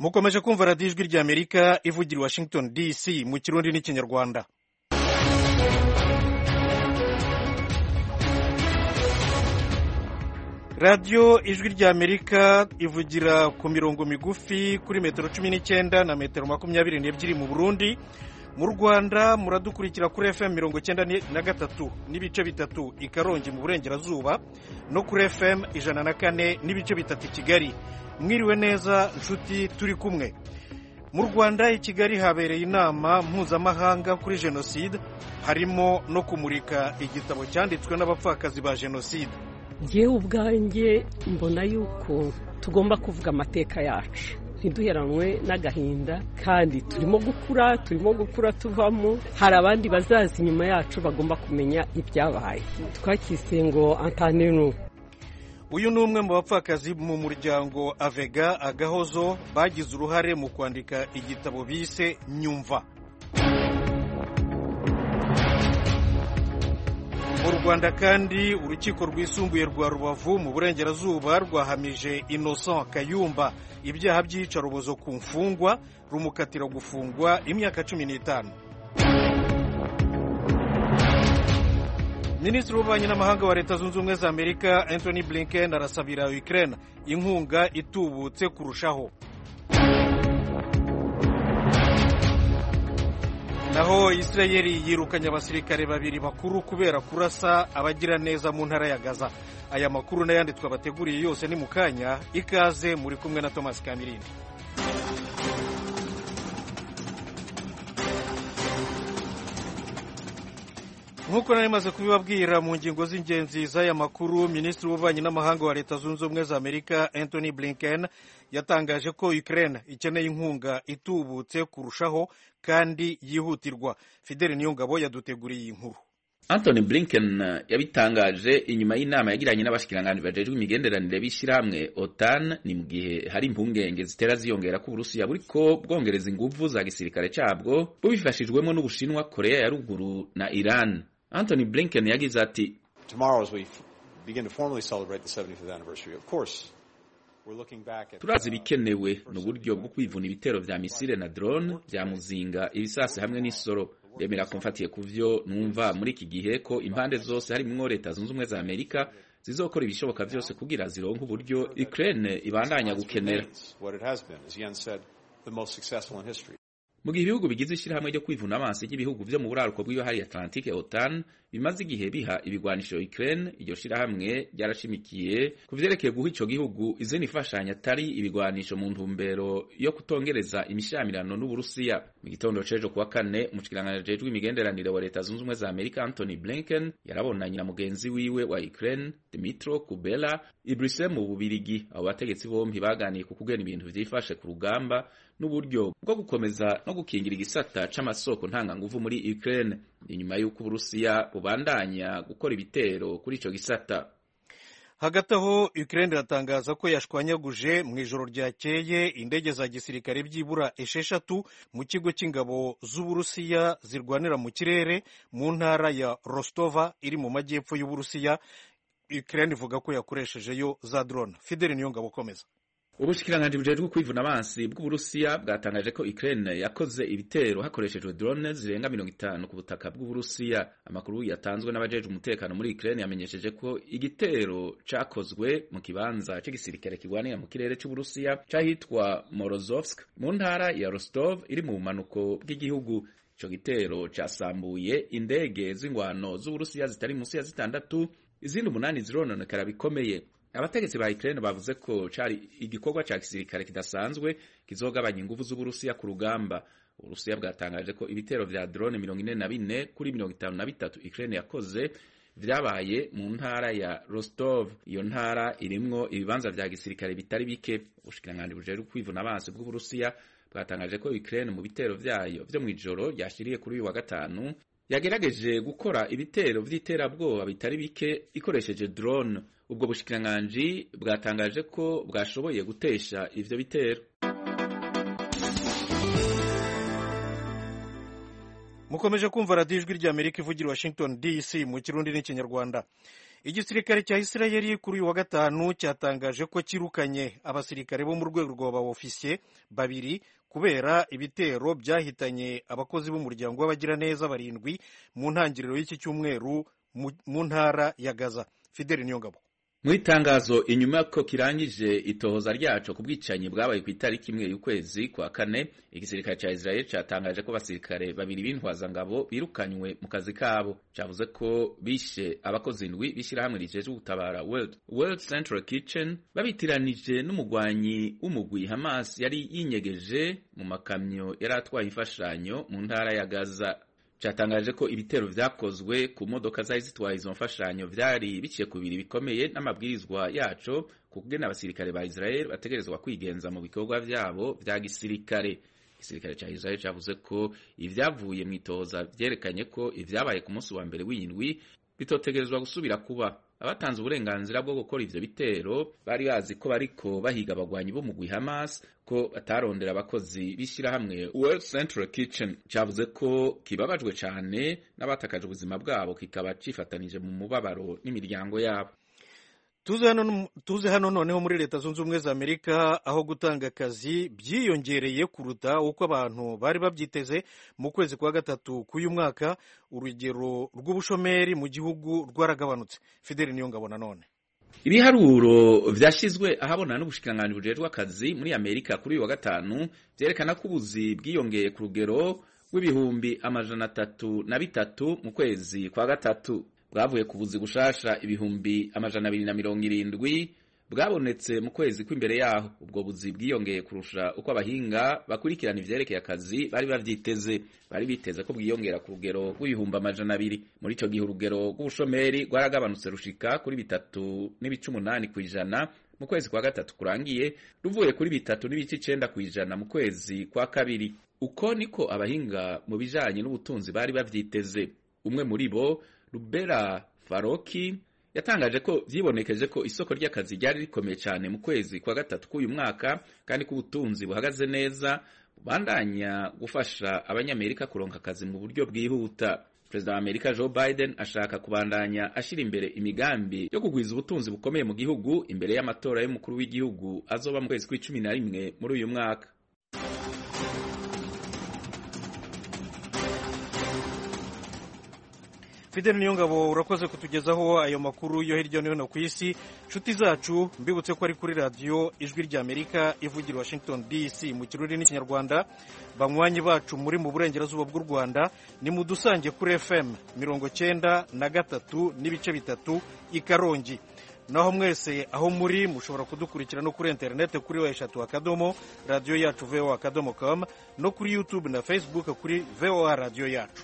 mukomeje kumva radiyo ijwi ry'Amerika ivugira i Washington DC mu kirundi n'ikinyarwanda. radiyo ijwi ry'Amerika ivugira ku mirongo migufi kuri metero 19 na metero 22 mu Burundi. Mu Rwanda muradukurikira kuri FM 93 n'ibice bitatu i Karongi mu Burengerazuba no kuri FM 104 n'ibice bitatu i Kigali. Mwiriwe neza nshuti turi kumwe. Mu Rwanda i Kigali habereye inama mpuzamahanga kuri jenoside, harimo no kumurika igitabo cyanditswe n'abapfakazi ba jenoside. Yewe ubwanjye mbona yuko tugomba kuvuga amateka yacu, ntiduheranwe n'agahinda, kandi turimo gukura tuvamo. Hari abandi bazaza inyuma yacu bagomba kumenya ibyabaye. Twakise ngo antanenu. Uyu ni umwe mu bapfakazi mu muryango Avega Agahozo bagize uruhare mu kwandika igitabo bise Nyumva. Mu Rwanda kandi urukiko rwisumbuye rwa Rubavu mu Burengerazuba rwahamije Innocent Kayumba ibyaha by'iyicarubozo ku mfungwa, rumukatira gufungwa imyaka 15. Minisitiri w'ububanyi n'amahanga wa Leta Zunze Ubumwe za Amerika Anthony Blinken arasabira Ukraine inkunga itubutse kurushaho. Naho Israeli yirukanye abasirikare babiri bakuru kubera kurasa abagira neza mu ntara ya Gaza. Aya makuru n'ayanditswe abateguriye yose ni mukanya. Ikaze muri kumwe na Thomas Kamirindi. Nkuko nari maze kubibabwira mu ngingo z'ingenzi z'aya makuru, Minisitiri w'ububanyi n'amahanga wa Leta Zunze Ubumwe za Amerika Anthony Blinken yatangaje ko Ukraine ikeneye inkunga itubutse kurushaho kandi yihutirwa. Fidel Niyongabo yaduteguriye inkuru. Anthony Blinken yabitangaje inyuma y'inama yagiranye n'abashikiranganje bajejwe imigenderanire b'ishiramwe OTAN, ni mu gihe hari impungenge zitera ziyongera ko Uburusiya buriko bwongereza inguvu za gisirikare cabwo bubifashijwemo n'Ubushinwa, Korea ya ruguru na Iran. Anthony Blinken yagize ati, Tomorrow as we begin to formally celebrate the 75th anniversary, of course, we're looking back at turazi bikenewe n'uburyo bwo kwivuna ibitero vya misile na drone vya muzinga, ibisase hamwe n'isoro. Ndemera ko mfatiye kuvyo numva muri iki gihe ko impande zose harimwo Leta Zunze Ubumwe za Amerika zizokora ibishoboka vyose kugira zironke uburyo Ukraine ibandanya gukenera. Mu gihe ibihugu bigize ishirahamwe ryo kwivuna amazi y'ibihugu vyo mu buraruko bw'ibahari Atlantique OTAN bimaze igihe biha ibigwanisho Ukraine, iryo shirahamwe ryarashimikiye kuvyerekeye guha ico gihugu izindi ifashanya atari ibigwanisho mu ntumbero yo kutongereza imishamirano n'Uburusiya. Mu gitondo cejo kuwa kane, umushikiranganje ajejwe imigenderanire wa Leta Zunze Ubumwe za Amerika Anthony Blinken yarabonanye na mugenzi wiwe wa Ukraine Dmytro Kuleba i Bruxelles mu Bubirigi. Abo bategetsi bompi baganiye ku kugena ibintu vyifashe ku rugamba n'uburyo bwo gukomeza no gukingira igisata c'amasoko ntanganguvu muri Ukraine inyuma y'uko Uburusiya bubandanya gukora ibitero kuri ico gisata. Hagati aho Ukraine iratangaza ko yashwanyaguje mu ijoro ryakeye indege za gisirikare byibura 6 mu kigo cy'ingabo z'Uburusiya zirwanira mu kirere mu ntara ya Rostova iri mu majyepfo y'Uburusiya. Ukraine ivuga ko yakoreshejeyo za drone. Fidel Niyongabo komeza. Ubushikiranganje bujejwe kwivuna amazi bw'Uburusiya bwatangaje ko Ukraine yakoze ibitero hakoreshejwe drone zirenga 50 ku butaka bw'Uburusiya. Amakuru yatanzwe n'abajejwe umutekano muri Ukraine yamenyesheje ko igitero cakozwe mu kibanza cy'igisirikare kigwanira mu kirere cy'Uburusiya cahitwa Morozovsk mu ntara ya Rostov iri mu bumanuko bw'igihugu. Ico gitero casambuye indege z'ingwano z'Uburusiya zitari munsi ya 6, izindi 8 zirononekara bikomeye. Abategetsi ba Ukraine bavuze ko cari igikorwa ca gisirikare kidasanzwe kizogabanya inguvu z'Uburusiya ku rugamba. Uburusiya bwatangaje ko ibitero vya drone 44 kuri 53 Ukraine yakoze vyabaye mu ntara ya Rostov. Iyo ntara irimwo ibibanza vya gisirikare bitari bike. Ubushikiranganje bujejwe kwivuna amazi bw'Uburusiya bwatangaje ko Ukraine mu bitero vyayo vyo mwijoro ryashiriye kuri uyu wa gatanu yagerageje gukora ibitero vy'iterabwoba bitari bike ikoresheje drone. Ubwo bushikiranganje bwatangaje ko bwashoboye gutesha ivyo bitero. Mukomeje kumva radiyo ijwi ry'Amerika ivugira Washington DC mu kirundi n'ikinyarwanda. igisirikare cya Isirayeli kuri uyu wa gatanu cyatangaje ko kirukanye abasirikare bo mu rwego rw'aba ofisiye babiri kubera ibitero byahitanye abakozi b'umuryango w'abagiraneza 7 mu ntangiriro y'iki cyumweru mu ntara ya Gaza. Fidel Niyongabo. Mu itangazo inyuma ko kirangije itohoza ryaco ku bwicanyi bwabaye ku itariki imwe y'ukwezi kwa kane, igisirikare ca Israel catangaje ko abasirikare babiri b'intwazangabo birukanywe mu kazi kabo. Cavuze ko bishe abakozi 7 bishirahamwe rijeje gutabara World Central Kitchen babitiranije n'umugwanyi w'umugwi Hamas yari yinyegeje mu makamyo yaratwaye imfashanyo mu ntara ya Gaza. Catangaje ko ibitero vyakozwe ku modoka zari zitwaye izo mfashanyo vyari biciye ku biri bikomeye n'amabwirizwa yaco kugena abasirikare ba Israel bategerezwa kwigenza mu bikorwa vyabo vya gisirikare. Igisirikare ca Israel cavuze ko ivyavuye mu itohoza vyerekanye ko ivyabaye ku munsi wa mbere w'indwi bitotegerezwa gusubira kuba. Abatanze uburenganzira bwo gukora ivyo bitero bari bazi ko bariko bahiga abagwanyi bo mu mugwi Hamas, ko batarondera abakozi bishirahamwe World Central Kitchen. Cavuze ko kibabajwe cane n'abatakaje ubuzima bwabo, kikaba cifatanije mu mubabaro n'imiryango yabo. Tuze hano noneho muri Leta Zunze Ubumwe za Amerika, aho gutanga akazi byiyongereye kuruta uko abantu bari babyiteze mu kwezi kwa gatatu k'uyu mwaka. Urugero rw'ubushomeri mu gihugu rwaragabanutse. Fidel Niyongabo nanone. Ibiharuro vyashizwe ahabona n'ubushikiranganji bujejwe akazi muri Amerika kuri uyu wa gatanu vyerekana ko ubuzi bwiyongeye ku rugero rw'ibihumbi 303 mu kwezi kwa gatatu. Bwavuye ku buzi gushasha ibihumbi 270 bwabonetse mu kwezi kw'imbere yaho. Ubwo buzi bwiyongeye kurusha uko abahinga bakurikirana ivyerekeye akazi bari bavyiteze. Bari biteze ko bwiyongera ku rugero rw'ibihumbi 200. Muri ico gihe urugero rw'ubushomeri rwaragabanutse rushika kuri 3.8% mu kwezi kwa gatatu kurangiye, ruvuye kuri 3.9% mu kwezi kwa kabiri. Uko niko abahinga mu bijanye n'ubutunzi bari bavyiteze. Umwe muri bo, Rubera Faroki, yatangaje ko vyibonekeje ko isoko ry'akazi ryari rikomeye cyane mu kwezi kwa gatatu k'uyu mwaka, kandi ko ubutunzi buhagaze neza bandanya gufasha abanyamerika kuronka akazi mu buryo bwihuta. Perezida wa Amerika Joe Biden ashaka kubandanya ashira imbere imigambi yo kugwiza ubutunzi bukomeye mu gihugu imbere y'amatora y'umukuru w'igihugu azoba mu kwezi kwa 11 muri uyu mwaka. Fidel Niyongabo, urakoze kutugezaho ayo makuru yo hirya no hino ku isi. Nshuti zacu, mbibutse ko ari kuri radio Ijwi rya Amerika ivugira Washington DC mu Kirundi n'Ikinyarwanda. Banywanyi bacu muri mu burengerazuba bw'u Rwanda ni mudusange kuri FM 93.3 i Karongi. Naho mwese aho muri mushobora kudukurikira no kuri internet kuri wa3 radio yacu voa.com no kuri YouTube na Facebook kuri VOA radio yacu.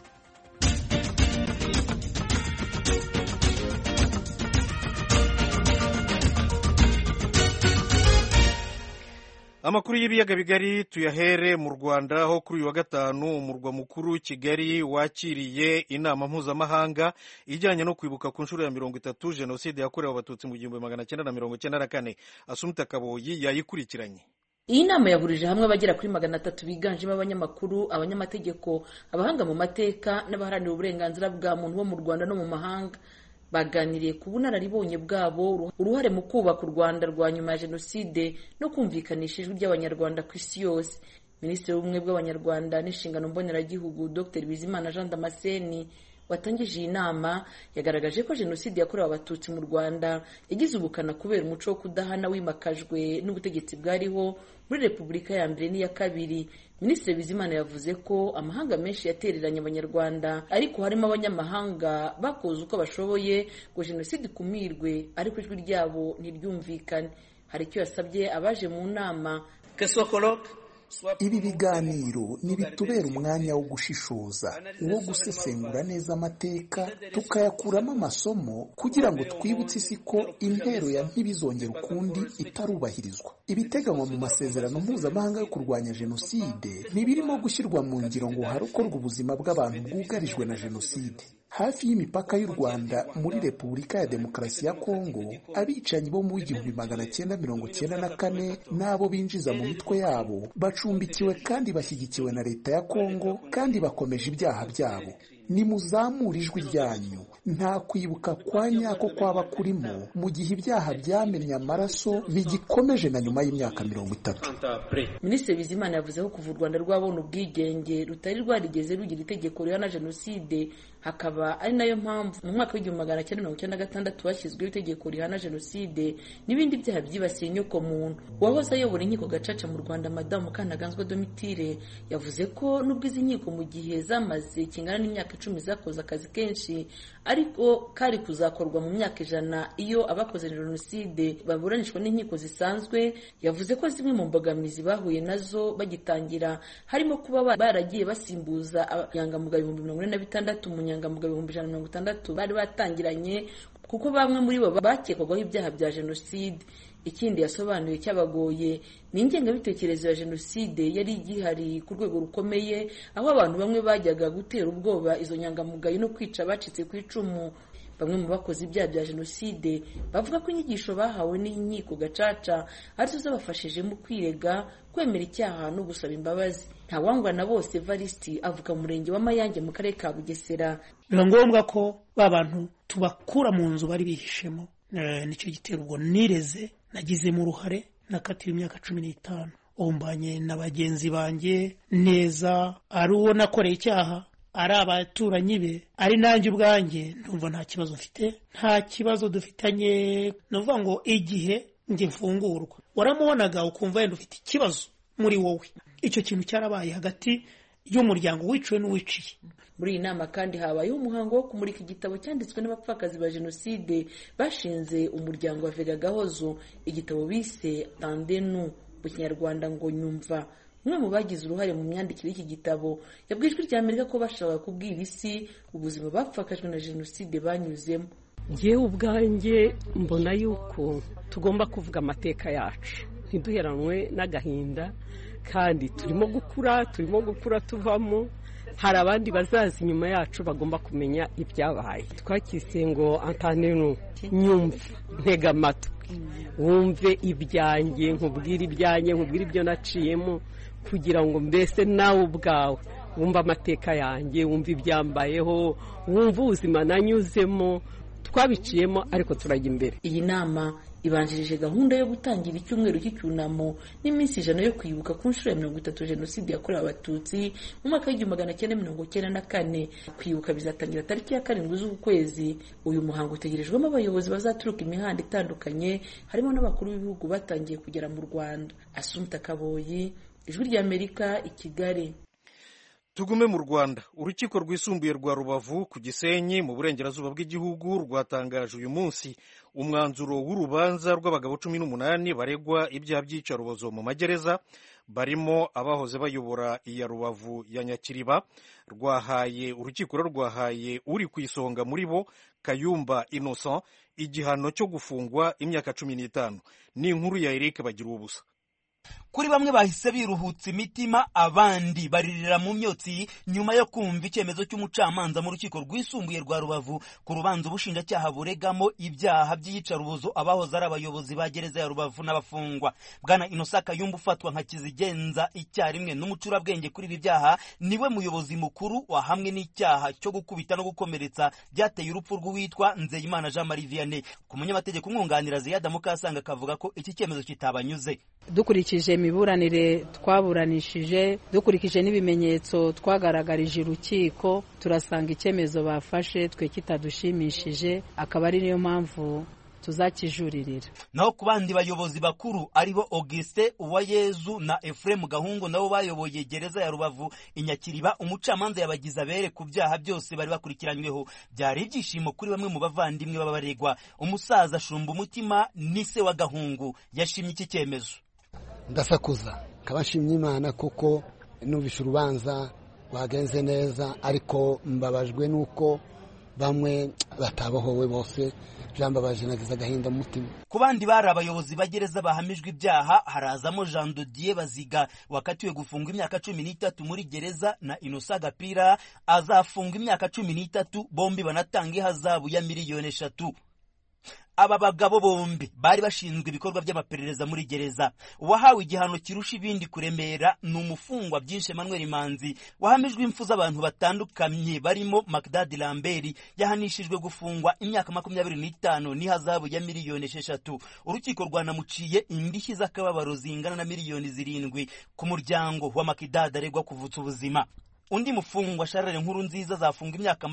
Amakuru y'ibiyaga bigari tuyahere mu Rwanda, aho kuri uyu wa gatanu umurwa mukuru Kigali wakiriye inama mpuzamahanga ijyanye no kwibuka ku nshuro ya 30 Jenoside yakorewe Abatutsi mu 1994. Asumta Kaboyi yayikurikiranye. Iyi nama yahurije hamwe abagera kuri 300 biganjemo abanyamakuru, abanyamategeko, abahanga mu mateka n'abaharanira uburenganzira bwa muntu bo mu Rwanda no mu mahanga. Baganiriye ku bunararibonye bwabo, uruhare mu kubaka u Rwanda rwa nyuma ya Jenoside no kumvikanisha ijwi ry'Abanyarwanda ku isi yose. Minisitiri w'Ubumwe bw'Abanyarwanda n'Inshingano Mboneragihugu Dr Bizimana Jean Damascene watangije iyi nama yagaragaje ko Jenoside yakorewe Abatutsi mu Rwanda yagize ubukana kubera umuco wo kudahana wimakajwe n'ubutegetsi bwariho muri Repubulika ya mbere n'iya kabiri. Minisitiri Bizimana yavuze ko amahanga menshi yatereranye Abanyarwanda, ariko harimo abanyamahanga bakoze uko bashoboye ngo Jenoside ikumirwe, ariko ijwi ryabo ntiryumvikane. Hari icyo yasabye abaje mu nama. Ibi biganiro nibitubera umwanya wo gushishoza, wo gusesengura neza amateka, tukayakuramo amasomo kugira ngo twibutse isi ko intero ya ntibizongera ukundi itarubahirizwa. Ibiteganywa mu masezerano mpuzamahanga yo kurwanya Jenoside ntibirimo gushyirwa mu ngiro ngo harokorwe ubuzima bw'abantu bwugarijwe na Jenoside. Hafi y'imipaka y'u Rwanda muri Repubulika ya Demokarasi ya Kongo, abicanyi bo mu 1994 n'abo binjiza mu mitwe yabo bacumbikiwe kandi bashyigikiwe na leta ya Kongo, kandi bakomeje ibyaha byabo. Nimuzamure ijwi ryanyu, nta kwibuka kwa nyako kwaba kurimo mu gihe ibyaha byamennye amaraso bigikomeje na nyuma y'imyaka 30. Minisitiri Bizimana yavuze ko kuva u Rwanda rwabona ubwigenge rutari rwarigeze rugira itegeko rihana jenoside, hakaba ari nayo mpamvu mu mwaka w'1996 hashyizweho itegeko rihana jenoside n'ibindi byaha byibasiye inyoko muntu. Uwahoze ayobora inkiko gacaca mu Rwanda Madamu Mukantaganzwa Domitire yavuze ko nubwo izi nkiko mu gihe zamaze kingana n'imyaka 10 zakoze akazi kenshi, ariko kari kuzakorwa mu myaka 100 iyo abakoze jenoside baburanishwa n'inkiko zisanzwe. Yavuze ko zimwe mu mbogamizi bahuye nazo bagitangira harimo kuba baragiye basimbuza abanyangamugayo 46 mu nyangamugayo 160 bari batangiranye, kuko bamwe muri bo bakekwagaho ibyaha bya jenoside. Ikindi yasobanuye cyabagoye ni ingengabitekerezo ya jenoside yari igihari ku rwego rukomeye, aho abantu bamwe bajyaga gutera ubwoba izo nyangamugayo no kwica abacitse ku icumu. Bamwe mu bakoze ibyaha bya jenoside bavuga ko inyigisho bahawe n'inkiko gacaca arizo zabafashije mu kwirega, kwemera icyaha no gusaba imbabazi. Ntawangwana bose Evariste avuga mu murenge wa Mayange mu karere ka Bugesera. Biba ngombwa ko babantu tubakura mu nzu bari bihishemo, nicyo gitero ubwo nireze nagizemo uruhare, nakatiwe imyaka 15. Ombanye na bagenzi banjye neza, ari uwo nakoreye icyaha, ari abaturanyi be, ari nanjye ubwanjye, ndumva nta kibazo mfite, nta kibazo dufitanye. Nuvuga ngo igihe nge mfungurwa waramubonaga ukumva yenda ufite ikibazo muri wowe. Icyo kintu cyarabaye hagati y'umuryango wiciwe n'uwiciye. Muri iyi nama kandi habayeho umuhango wo kumurika igitabo cyanditswe n'abapfakazi ba jenoside bashinze umuryango wa Vega Gahozo. Igitabo bise Tandenu mu Kinyarwanda ngo nyumva. Umwe mu bagize uruhare mu myandikire y'iki gitabo yabwijwe ry'Amerika ko bashaka kubwira isi ubuzima bapfakajwe na jenoside banyuzemo. Ngewe ubwanjye mbona yuko tugomba kuvuga amateka yacu, ntiduheranwe n'agahinda, kandi turimo gukura tuvamo. Hari abandi bazaza inyuma yacu bagomba kumenya ibyabaye. Twakise ngo Antanenu, nyumva, ntega amatwi, wumve ibyanjye, nkubwire ibyanjye, nkubwire ibyo naciyemo, kugira ngo mbese nawe ubwawe wumva amateka yanjye, wumva ibyambayeho, wumva ubuzima nanyuzemo, twabiciyemo ariko turajya imbere. Iyi nama ibanjirije gahunda yo gutangira icyumweru cy'icyunamo n'iminsi 100 yo kwibuka ku nshuro ya 30 jenoside yakorewe abatutsi mu mwaka w'1994. Kwibuka bizatangira tariki ya 7 z'ukwezi. Uyu muhango utegerejwemo abayobozi bazaturuka imihanda itandukanye, harimo n'abakuru b'ibihugu batangiye kugera mu Rwanda. Assumpta Kaboyi, Ijwi ry'Amerika, i Kigali. Tugume mu Rwanda. Urukiko rwisumbuye rwa Rubavu ku Gisenyi mu burengerazuba bw'igihugu rwatangaje uyu munsi umwanzuro w'urubanza rw'abagabo 18 baregwa ibyaha by'iyicarubozo mu magereza, barimo abahoze bayobora iya Rubavu ya Nyakiriba. Urukiko rwahaye uri ku isonga muri bo, Kayumba Innocent, igihano cyo gufungwa imyaka 15. Ni inkuru ya Eric Bagira ubusa. Kuri bamwe bahise biruhutsa imitima, abandi baririra mu myotsi nyuma yo kumva icyemezo cy'umucamanza mu rukiko rwisumbuye rwa Rubavu ku rubanza ubushinjacyaha buregamo ibyaha by'iyicarubozo abahoze ari abayobozi ba gereza ya Rubavu n'abafungwa. Bwana Innocent Kayumba ufatwa nka kizigenza icyarimwe n'umucurabwenge kuri ibi byaha, niwe muyobozi mukuru wahamwe n'icyaha cyo gukubita no gukomeretsa byateye urupfu rw'uwitwa Nzeyimana Jean Marie Vianney. Ku munyamategeko umwunganira Ziyada Mukasanga akavuga ko iki cyemezo kitabanyuze. Dukurikije imiburanire twaburanishije, dukurikije n'ibimenyetso twagaragarije urukiko, turasanga icyemezo bafashe twe kitadushimishije, akaba ari niyo mpamvu tuzakijuririra. Naho ku bandi bayobozi bakuru aribo Auguste Uwayezu na Ephraim Gahungu nabo bayoboye gereza ya Rubavu Inyakiriba, umucamanza yabagize abere ku byaha byose bari bakurikiranyweho. Byari ibyishimo kuri bamwe mu bavandimwe b'abaregwa. Umusaza Shumba Umutima ni se wa Gahungu yashimye iki cyemezo. Ndasakuza kabashimye Imana kuko nubisha urubanza rwagenze neza, ariko mbabajwe nuko bamwe batabohowe bose. Jambabaje nagize agahinda mu mutima. Ku bandi bari abayobozi bagereza bahamijwe ibyaha harazamo Jean Dodier Baziga wakatiwe gufungwa imyaka 13 muri gereza, na Innocent Gapira azafungwa imyaka 13, bombi banatanga ihazabu ya miliyoni 3. aba bagabo bombi bari bashinzwe ibikorwa by'amaperereza muri gereza. Uwahawe igihano kirusha ibindi kuremera ni umufungwa byinshi Emmanuel Manzi wahamijwe impfu z'abantu batandukanye barimo Magdad Lambert yahanishijwe gufungwa imyaka 25 n'ihazabu ya miliyoni 6. Urukiko rwanamuciye indishyi z'akababaro zingana na miliyoni 7 ku muryango wa Magdad aregwa kuvutsa ubuzima. Undi mufungwa Charles Nkurunziza zafunga imyaka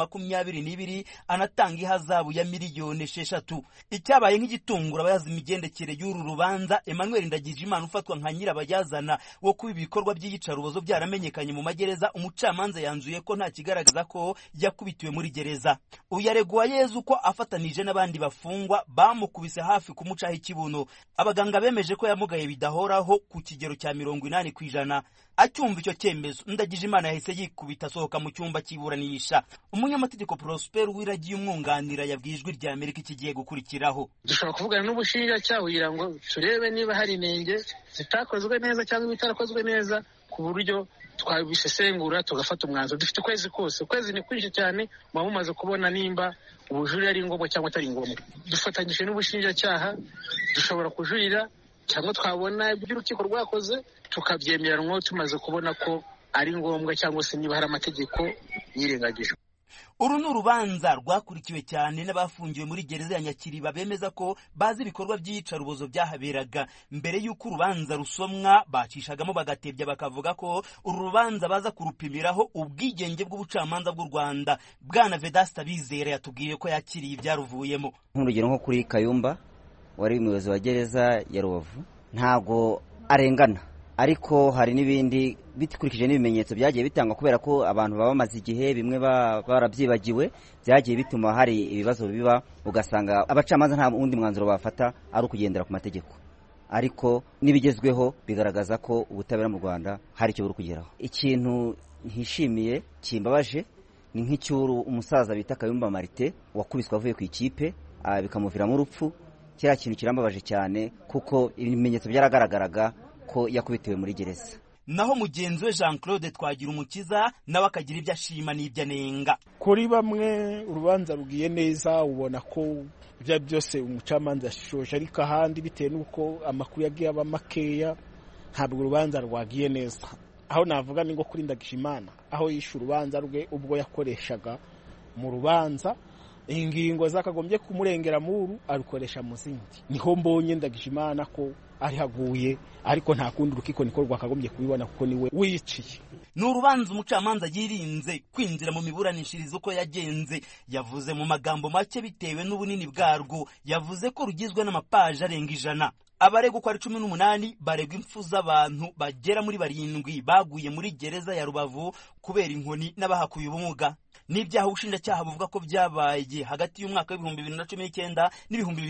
22 anatanga ihazabu ya miliyoni 6. Icyabaye nk'igitungura abayazi imigendekere y'uru rubanza, Emmanuel Ndagijimana ufatwa nka nyirabayazana wo kuba ibikorwa by'iyicarubozo byaramenyekanye mu magereza, umucamanza yanzuye ko nta kigaragaza ko yakubitiwe muri gereza. Uyaregwa Yezu ko afatanije n'abandi bafungwa bamukubise hafi kumucaho ikibuno. Abaganga bemeje ko yamugaye bidahoraho ku kigero cya 80%. Acyumva icyo cyemezo, Ndagijimana yahise yikubita asohoka mu cyumba cy'iburanisha. Umunyamategeko Prosper Wiragiye umwunganira yabwiye Ijwi rya Amerika ikigiye gukurikiraho. Dushobora kuvugana n'ubushinjacyaha kugira ngo turebe niba hari inenge zitakozwe neza cyangwa bitarakozwe neza, ku buryo twabisesengura tugafata umwanzuro. Dufite ukwezi kose, ukwezi ni kwinshi cyane, muba mumaze kubona nimba ubujurire ari ngombwa cyangwa atari ngombwa. Dufatanyije n'ubushinjacyaha dushobora kujurira cyangwa twabona iby'urukiko rwakoze tukabyemeranwa tumaze kubona ko ari ngombwa cyangwa se niba hari amategeko yirengagijwe. Uru ni urubanza rwakurikiwe cyane n'abafungiwe muri gereza ya Nyakiriba bemeza ko bazi ibikorwa by'iyicarubozo byahaberaga. Mbere y'uko urubanza rusomwa bacishagamo bagatebya bakavuga ko uru rubanza baza kurupimiraho ubwigenge bw'ubucamanza bw'u Rwanda. Bwana Vedasta Bizera yatubwiye ko yakiriye ibyaruvuyemo. Nk'urugero nko kuri Kayumba wari umuyobozi wa gereza ya Rubavu ntago arengana, ariko hari n'ibindi bikurikije n'ibimenyetso byagiye bitangwa kubera ko abantu baba bamaze igihe bimwe barabyibagiwe, byagiye bituma hari ibibazo biba, ugasanga abacamanza nta wundi mwanzuro bafata ari ukugendera ku mategeko. Ariko nibigezweho bigaragaza ko ubutabera mu Rwanda hari icyo buri kugeraho. Ikintu ntishimiye kimbabaje ni nk'icyuru umusaza bita Kayumba Marite wakubiswe avuye ku ikipe bikamuviramo urupfu. Kiriya kintu kirambabaje cyane kuko ibimenyetso byaragaragaraga ko yakubitiwe muri gereza. Naho mugenzi we Jean Claude Twagirumukiza nawe akagira ibyo ashima n'ibyo anenga. Kuri bamwe urubanza rugiye neza, ubona ko ibyo byose umucamanza yashishoje, ariko ahandi bitewe n'uko amakuru yagiye aba makeya ntabwo urubanza rwagiye neza. Aho navuga ni ngo kuri Ndagijimana, aho yishe urubanza rwe ubwo yakoreshaga mu rubanza ingingo zakagombye kumurengera muru arukoresha mu zindi. Niho mbonye Ndagijimana ko ari haguye, ariko nta kundi rukiko niko rwakagombye kubibona kuko niwe wiciye. Ni urubanza umucamanza yirinze kwinjira mu miburanishirizo uko yagenze. Yavuze mu magambo make bitewe n'ubunini bwarwo, yavuze ko rugizwe n'amapaje arenga 100. Abaregwa ko ari 18 baregwa impfu z'abantu bagera muri 7 baguye muri gereza ya Rubavu kubera inkoni n'abahakuye ubumuga. N'ibyaha ubushinjacyaha buvuga ko byabaye hagati y'umwaka wa 2019 n'ibihumbi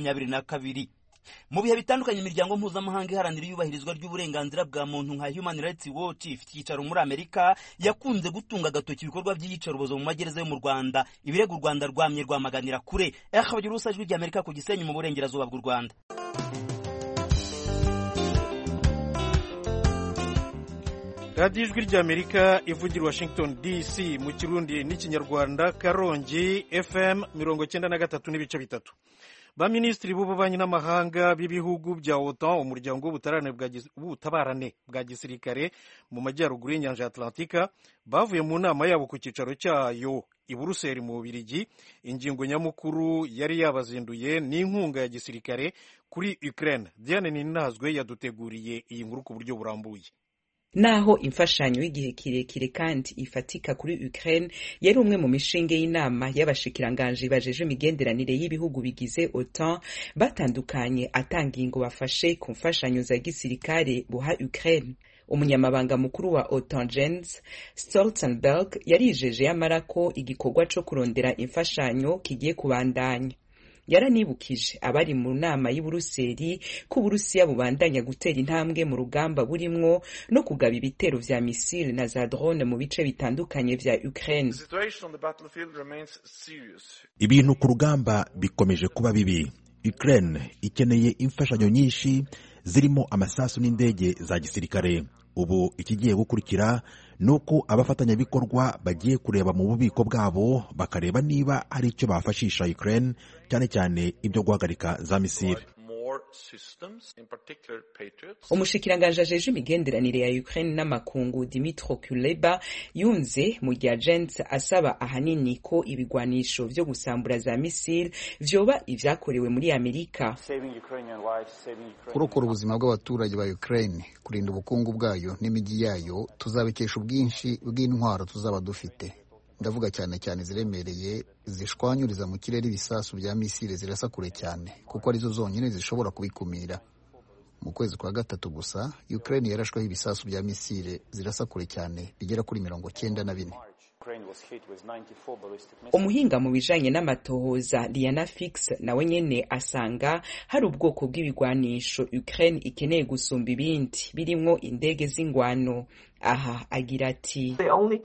2022. Mu bihe bitandukanye imiryango mpuzamahanga iharanira iyubahirizwa ry'uburenganzira bwa muntu nka Human Rights Watch ifite icyicaro muri Amerika yakunze gutunga agatoki ibikorwa by'iyicarubozo mu magereza yo mu Rwanda. Ibirego u Rwanda rwamye rwamaganira kure. Bagira Ijwi rya Amerika ku Gisenyi mu burengerazuba bw'u Rwanda. radiyo ijwi ry'Amerika ivugira Washington DC mu Kirundi n'Ikinyarwanda, Karongi FM 93.3. Baminisitiri b'ububanyi n'amahanga b'ibihugu bya OTAN, umuryango w'ubutabarane bwa gisirikare mu majyaruguru y'inyanja Atlantika, bavuye mu nama yabo ku cyicaro cyayo i Buruseli mu Bubiligi. Ingingo nyamukuru yari yabazinduye n'inkunga ya gisirikare kuri Ukraine. Diane Ninazwe yaduteguriye iyi nkuru ku buryo burambuye. Naho imfashanyo y'igihe kirekire kandi ifatika kuri Ukraine yari umwe mu mishinge y'inama y'abashikiranganje bajeje imigenderanire y'ibihugu bigize OTAN batandukanye atanga ingo bafashe ku mfashanyo za gisirikare buha Ukraine. Umunyamabanga mukuru wa OTAN Jens Stoltenberg yarijeje yamara ko igikorwa cyo kurondera imfashanyo kigiye kubandanya. Yaranibukije abari mu nama y'Iburuseli ko Burusiya bubandanya gutera intambwe mu rugamba burimwo no kugaba ibitero vya misile na za drone mu bice bitandukanye vya Ukraine. Ibintu ku rugamba bikomeje kuba bibi. Ukraine ikeneye imfashanyo nyinshi zirimo amasasu n'indege za gisirikare. Ubu ikigiye gukurikira ni uko abafatanyabikorwa bagiye kureba mu bubiko bwabo bakareba niba hari icyo bafashisha Ukraine, cyane cyane ibyo guhagarika za misile. Umushikiranganje ajeje imigenderanire ya Ukraine n'amakungu Dmytro Kuleba yunze mu gihe agence asaba ahanini ko ibigwanisho vyo gusambura za misile vyoba ivyakorewe muri Amerika. Kurokora ubuzima bw'abaturage ba Ukraine, kurinda ubukungu bwayo n'imijyi yayo, tuzabikesha ubwinshi bw'intwaro tuzaba dufite. Ndavuga cyane cyane ziremereye zishwanyuriza mu kirere ibisasu bya misile zirasa kure cyane, kuko arizo zonyine zishobora kubikumira. Mu kwezi kwa gatatu gusa Ukraine yarashweho ibisasu bya misile zirasa kure cyane bigera kuri 94. Umuhinga mu bijanye n'amatohoza Diana Fix nawe nyene asanga hari ubwoko bw'ibigwanisho Ukraine ikeneye gusumba ibindi birimwo indege z'ingwano. Aha agira ati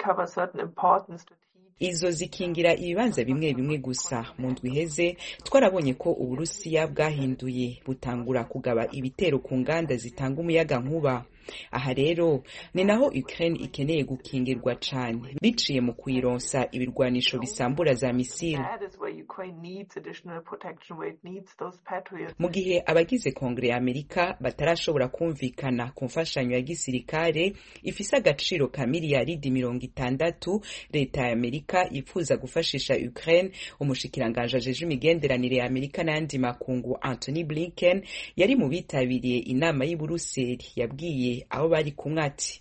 izo zikingira ibibanza bimwe bimwe gusa. Mu ndwi iheze twarabonye ko Uburusiya bwahinduye butangura kugaba ibitero ku nganda zitanga umuyaga nkuba. Aha rero ni naho Ukraine ikeneye gukingirwa cane biciye mu kuyironsa ibirwanisho bisambura za misile. Mu gihe abagize Kongre ya Amerika batarashobora kumvikana ku mfashanyo ya gisirikare ifise agaciro ka miliyaridi 60, leta ya Amerika yifuza gufashisha Ukraine. Umushikiranganje ajeje imigenderanire ya Amerika n'andi makungu Anthony Blinken yari mu bitabiriye inama y'Iburuseli yabwiye aho bari kumwe ati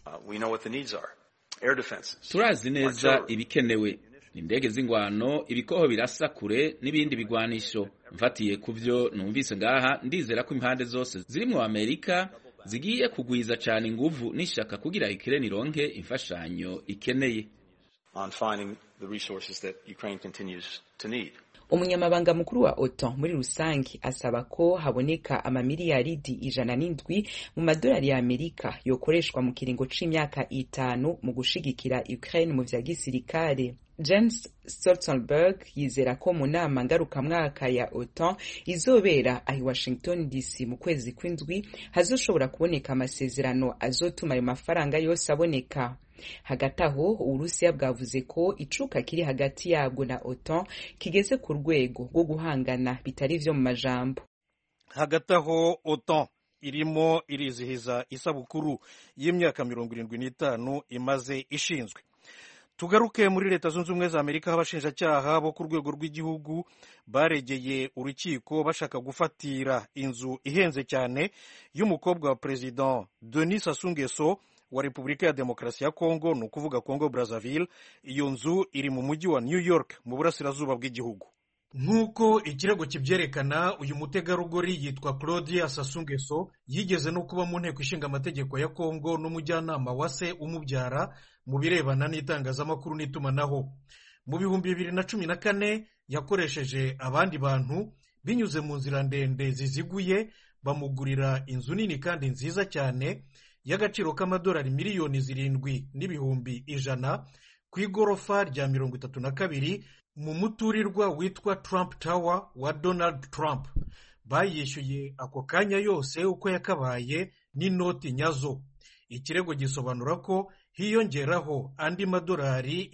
turazi neza ibikenewe: indege z'ingwano, ibikoho birasa kure n'ibindi bigwanisho. Mfatiye kuvyo numvise ngaha, ndizera ko impande zose zirimwo Amerika zigiye kugwiza cyane inguvu n'ishaka kugira Ukraine ironke imfashanyo ikeneye. Umunyamabanga mukuru wa OTAN muri rusangi asaba ko haboneka amamiliyaridi 107 mu madolari ya Amerika yokoreshwa mu kiringo c'imyaka 5 mu gushigikira Ukraine mu vya gisirikare. Jens Stoltenberg yizera ko mu nama ngarukamwaka ya OTAN izobera ahi Washington DC mu kwezi kw'indwi hazoshobora kuboneka amasezerano azotuma ayo mafaranga yose aboneka. Hagati aho Uburusiya bwavuze ko icuka kiri hagati yabwo na OTAN kigeze ku rwego rwo guhangana bitari vyo mu majambo. Hagati aho OTAN irimo irizihiza isabukuru y'imyaka 75 imaze ishinzwe. Tugaruke muri Leta Zunze Ubumwe za Amerika, abashinjacyaha bo ku rwego rw'igihugu baregeye urukiko bashaka gufatira inzu ihenze cyane y'umukobwa wa President Denis Sassou Nguesso wa Repubulika ya Demokarasi ya Kongo, ni ukuvuga Kongo Brazzaville. Iyo nzu iri mu mujyi wa New York mu burasirazuba bw'igihugu. Nk'uko ikirego kibyerekana, uyu mutegarugori yitwa Claudia Sassou Nguesso yigeze no kuba mu nteko ishinga amategeko ya Kongo n'umujyanama wa se umubyara mu birebana n'itangazamakuru n'itumanaho. Mu 2014 yakoresheje abandi bantu binyuze mu nzira ndende ziziguye bamugurira inzu nini kandi nziza cyane y'agaciro k'amadolari miliyoni 7,100 ku igorofa rya 32 mu muturirwa witwa Trump Tower wa Donald Trump. Bayishyuye ako kanya yose uko yakabaye n'inoti nyazo. Ikirego gisobanura ko hiyongeraho andi madolari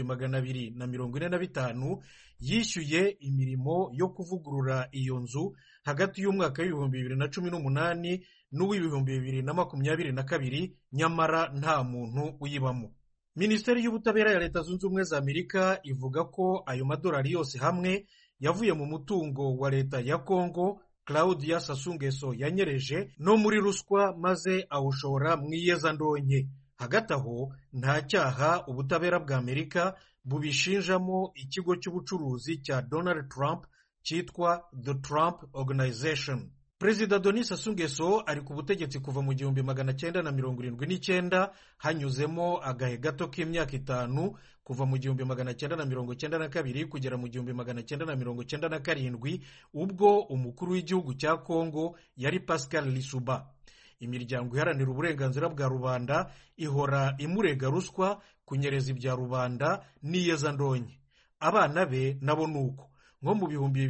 245,000 yishyuye imirimo yo kuvugurura iyo nzu hagati y'umwaka w'2018 n'uw'2022, nyamara nta muntu uyibamo. Minisiteri y'Ubutabera ya Leta Zunze Ubumwe za Amerika ivuga ko ayo madolari yose hamwe yavuye mu mutungo wa leta ya Kongo Claudia Sassou Nguesso yanyereje no muri ruswa maze awushora mu iyezandonke. Hagati aho nta cyaha ubutabera bwa Amerika bubishinjamo ikigo cy'ubucuruzi cya Donald Trump cyitwa The Trump Organization. Perezida Denis Sassou Nguesso ari ku butegetsi kuva mu 1979, hanyuzemo agahe gato k'imyaka 5 kuva mu 1992 kugera mu 1997, ubwo umukuru w'igihugu cya Kongo yari Pascal Lissouba. Imiryango iharanira uburenganzira bwa rubanda ihora imurega ruswa, kunyereza ibya rubanda n'iyezandonke. Abana be nabo nuko. nko mu bihumbi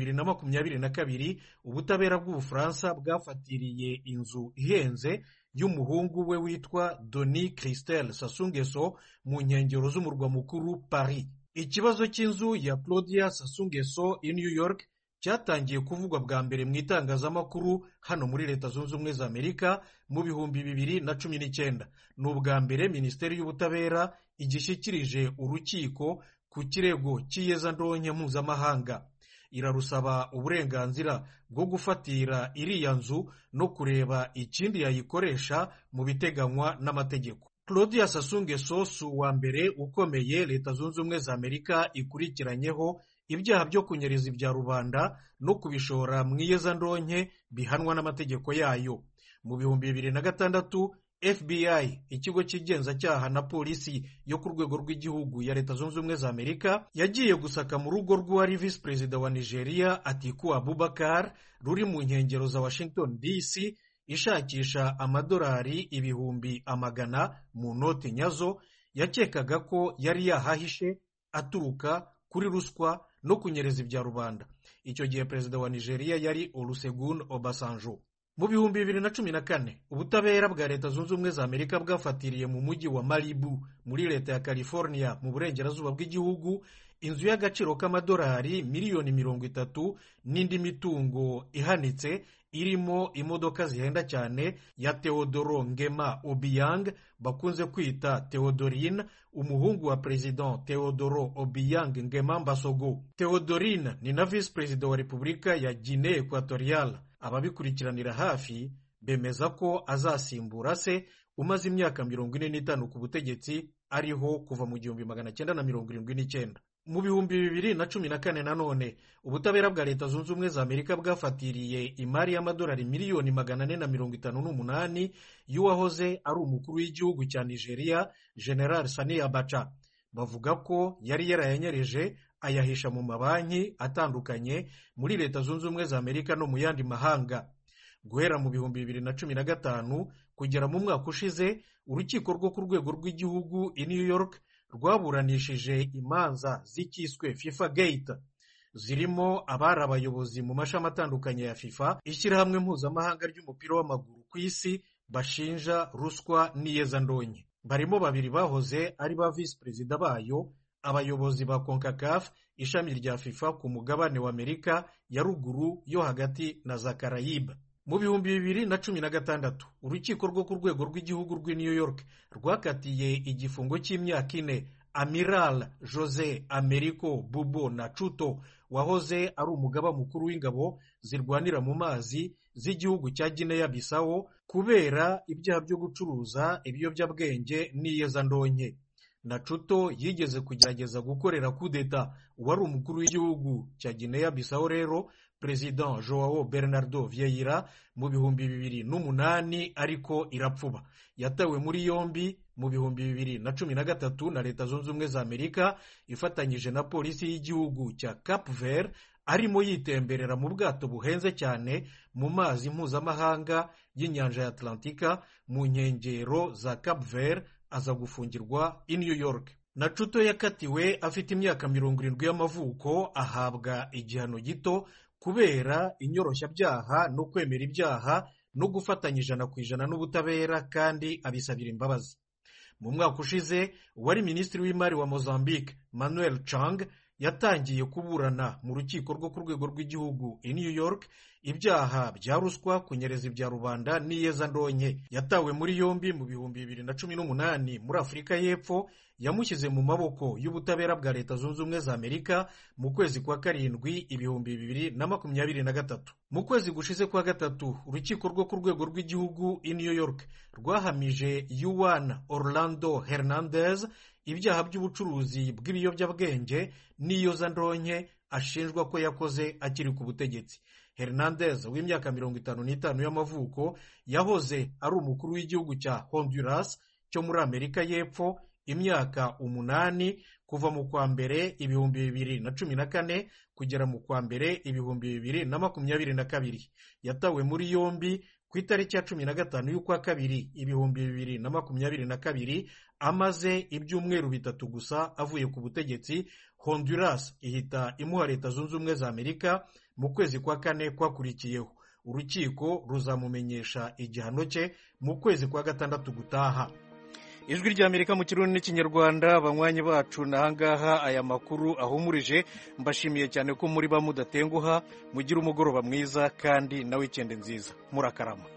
2022 ubutabera bw'Ubufaransa bwafatiriye inzu ihenze y'umuhungu we witwa Denis Christel Sassou Nguesso mu nkengero z'umurwa mukuru Paris. Ikibazo cy'inzu ya Claudia Sassou Nguesso i New York cyatangiye kuvugwa bwa mbere mu itangazamakuru hano muri Leta Zunze Ubumwe za Amerika mu bihumbi 2019. Ni ubwa mbere Minisiteri y'Ubutabera igishyikirije urukiko ku kirego cy'iyezandonke mpuzamahanga. Irarusaba uburenganzira bwo gufatira iriya nzu no kureba ikindi yayikoresha mu biteganywa n'amategeko. Claudia Sassou Nguesso si uwa mbere ukomeye Leta Zunze Ubumwe za Amerika ikurikiranyeho ibyaha byo kunyereza ibya rubanda no kubishora mu iyezandonke bihanwa n'amategeko yayo. Mu bihumbi 2006 FBI, ikigo cy'igenzacyaha na polisi yo ku rwego rw'igihugu ya Leta Zunze Ubumwe za Amerika, yagiye gusaka mu rugo rw'uwari visi perezida wa Nigeria Atiku Abubakar ruri mu nkengero za Washington DC, ishakisha amadolari 100,000 mu note nyazo yakekaga ko yari yahahishe aturuka kuri ruswa no kunyereza ibya rubanda. Icyo gihe perezida wa Nigeria yari Olusegun Obasanjo. Mu bihumbi 2014 ubutabera bwa Leta Zunze Ubumwe za Amerika bwafatiriye mu mujyi wa Malibu muri leta ya California mu burengerazuba bw'igihugu inzu y'agaciro k'amadolari miliyoni 30 n'indi mitungo ihanitse irimo imodoka zihenda cyane ya Teodoro Ngema Obiang bakunze kwita Theodorine, umuhungu wa President Teodoro Obiang Ngema Mbasogo. Theodorine ni na Vice President wa Repubulika ya Guinea Equatorial. Ababikurikiranira hafi bemeza ko azasimbura se umaze imyaka 45 ku butegetsi ariho kuva mu 1979. Mu bihumbi 2014 nanone ubutabera bwa Leta Zunze Ubumwe za Amerika bwafatiriye imari y'amadolari miliyoni 458 y'uwahoze ari umukuru w'igihugu cya Nigeria General Sani Abacha. Bavuga ko yari yarayanyereje ayahisha mu mabanki atandukanye muri Leta Zunze Ubumwe za Amerika no mu yandi mahanga. Guhera mu bihumbi 2015 kugera mu mwaka ushize, urukiko rwo ku rwego rw'igihugu i New York rwaburanishije imanza zikiswe FIFA Gate, zirimo abari abayobozi mu mashami atandukanye ya FIFA, ishyirahamwe mpuzamahanga ry'umupira w'amaguru ku isi, bashinja ruswa n'iyezandonke. Barimo babiri bahoze ari ba visi perezida bayo, abayobozi ba CONCACAF, ishami rya FIFA ku mugabane wa Amerika ya ruguru yo hagati na za Caraïbe. Mu bihumbi 2016 urukiko rwo ku rwego rw'igihugu rw'i New York rwakatiye igifungo cy'imyaka 4 Amiral Jose Americo Bubo Nachuto, wahoze ari umugaba mukuru w'ingabo zirwanira mu mazi z'igihugu cya Guinea Bissau kubera ibyaha byo gucuruza ibiyobyabwenge n'iyezandonke. Nachuto yigeze kugerageza gukorera kudeta uwari umukuru w'igihugu cya Guinea Bissau rero President Joao Bernardo Vieira mu bihumbi 2008, ariko irapfuba. Yatawe muri yombi mu bihumbi 2013 na Leta Zunze Ubumwe za Amerika ifatanyije na polisi y'igihugu cya Cap Vert, arimo yitemberera mu bwato buhenze cyane mu mazi mpuzamahanga y'inyanja ya Atlantika mu nkengero za Cap Vert, aza gufungirwa i New York. Nachuto yakatiwe afite imyaka 70 y'amavuko, ahabwa igihano gito kubera inyoroshyabyaha no kwemera ibyaha no gufatanya 100% n'ubutabera, kandi abisabira imbabazi. Mu mwaka ushize uwari minisitiri w'imari wa Mozambique Manuel Chang yatangiye kuburana mu rukiko rwo ku rwego rw'igihugu i New York ibyaha bya ruswa, kunyereza ibya rubanda n'iyezandonke. Yatawe muri yombi mu bihumbi 2018 muri Afurika y'Epfo, yamushyize mu maboko y'ubutabera bwa Leta Zunze Ubumwe za Amerika mu kwezi kwa karindwi ibihumbi 2023. Mu kwezi gushize kwa gatatu urukiko rwo ku rwego rw'igihugu i New York rwahamije Juan Orlando Hernandez ibyaha by'ubucuruzi bw'ibiyobyabwenge n'iyezandonke ashinjwa ko yakoze akiri ku butegetsi. Hernandez w'imyaka 55 y'amavuko yahoze ari umukuru w'igihugu cya Honduras cyo muri Amerika y'Epfo, imyaka 8 kuva mu kwa mbere 2014 kugera mu kwa mbere 2022. Yatawe muri yombi ku itariki ya 15 y'ukwa kabiri 2022 amaze ibyumweru 3 gusa avuye ku butegetsi. Honduras ihita imuha Leta Zunze Ubumwe za Amerika mu kwezi kwa 4 kwakurikiyeho. Urukiko ruzamumenyesha igihano cye mu kwezi kwa 6 gutaha. Ijwi rya Amerika mu Kirundi n'Ikinyarwanda. Abanywanyi bacu nahangaha aya makuru ahumurije. Mbashimiye cyane ko muri ba mudatenguha. Mugira umugoroba mwiza kandi na weekend nziza. Murakarama.